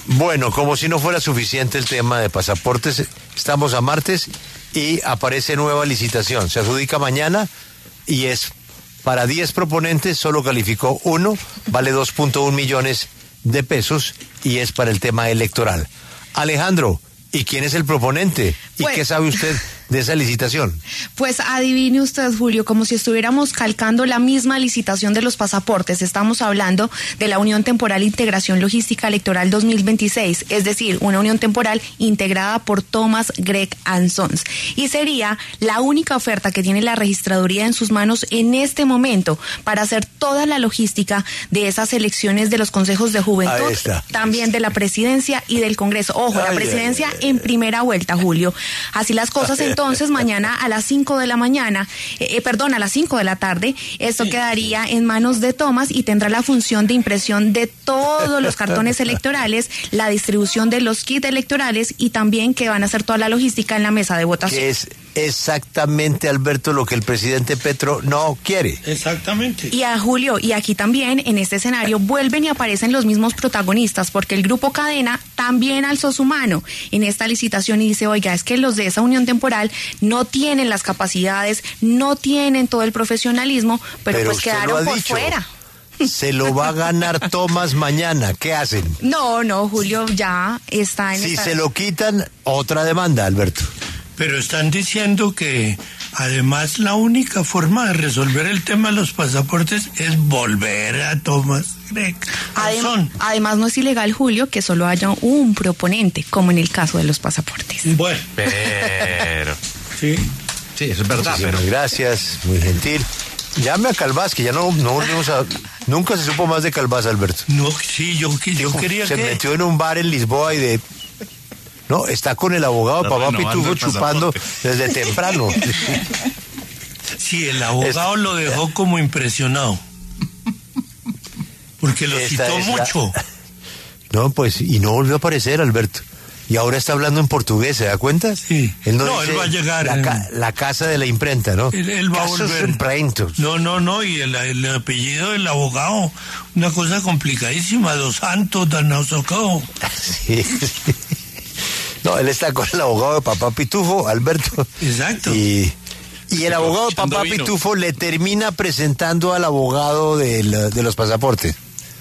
Bueno, como si no fuera suficiente el tema de pasaportes, estamos a martes y aparece nueva licitación. Se adjudica mañana y es para 10 proponentes, solo calificó uno, vale 2.1 millones de pesos y es para el tema electoral. Alejandro, ¿y quién es el proponente? ¿Y qué sabe usted de esa licitación? Pues adivine usted, Julio, como si estuviéramos calcando la misma licitación de los pasaportes. Estamos hablando de la Unión Temporal Integración Logística Electoral 2026, es decir, una unión temporal integrada por Thomas Gregg & Sons. Y sería la única oferta que tiene la registraduría en sus manos en este momento para hacer toda la logística de esas elecciones de los consejos de juventud, también de la presidencia y del Congreso. Ojo, la presidencia en primera vuelta, Julio. Así las cosas, entonces mañana a las 5 de la mañana, a las 5 de la tarde, esto quedaría en manos de Thomas y tendrá la función de impresión de todos los cartones electorales, la distribución de los kits electorales y también que van a hacer toda la logística en la mesa de votación. Que es exactamente, Alberto, lo que el presidente Petro no quiere. Exactamente. Y a Julio, y aquí también en este escenario vuelven y aparecen los mismos protagonistas, porque el Grupo Cadena también alzó su mano en esta licitación y dice, oiga, es que los de esa unión temporal no tienen las capacidades, no tienen todo el profesionalismo, pero pues quedaron por fuera. Se lo va a ganar Thomas mañana. ¿Qué hacen? No, Julio, ya está en se lo quitan, otra demanda, Alberto. Pero están diciendo que además la única forma de resolver el tema de los pasaportes es volver a Thomas Gregg. Además no es ilegal, Julio, que solo haya un proponente, como en el caso de los pasaportes. Bueno. Pero... Sí, eso es verdad. Pero gracias, muy gentil. Llame a Calvás, que ya no volvimos a... Nunca se supo más de Calvás, Alberto. No, sí, yo quería se metió en un bar en Lisboa y de... No, está con el abogado Papá Pitufo chupando desde temprano. Sí, el abogado lo dejó como impresionado. Porque lo citó mucho. No, pues, y no volvió a aparecer, Alberto. Y ahora está hablando en portugués, ¿se da cuenta? Sí. Él él va a llegar. La casa de la imprenta, ¿no? Él va a volver. Imprentos. No, y el apellido del abogado, una cosa complicadísima, Dos Santos, Danazocao. Sí. No, él está con el abogado de Papá Pitufo, Alberto. Exacto. Y el abogado de Papá Pitufo le termina presentando al abogado de los pasaportes.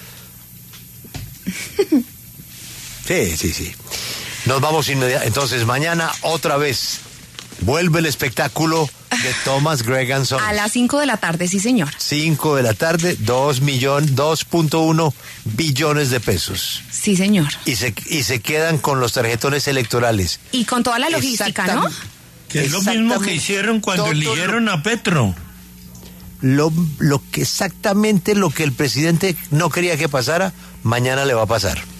Sí. Nos vamos inmediatamente. Entonces, mañana otra vez vuelve el espectáculo de Thomas Gregg & Sons. A las 5 de la tarde, sí, señor. 5 de la tarde, 2.1 billones de pesos. Sí, señor. Y se quedan con los tarjetones electorales. Y con toda la logística, ¿no? Que es lo mismo que hicieron cuando eligieron a Petro. Exactamente lo que el presidente no quería que pasara, mañana le va a pasar.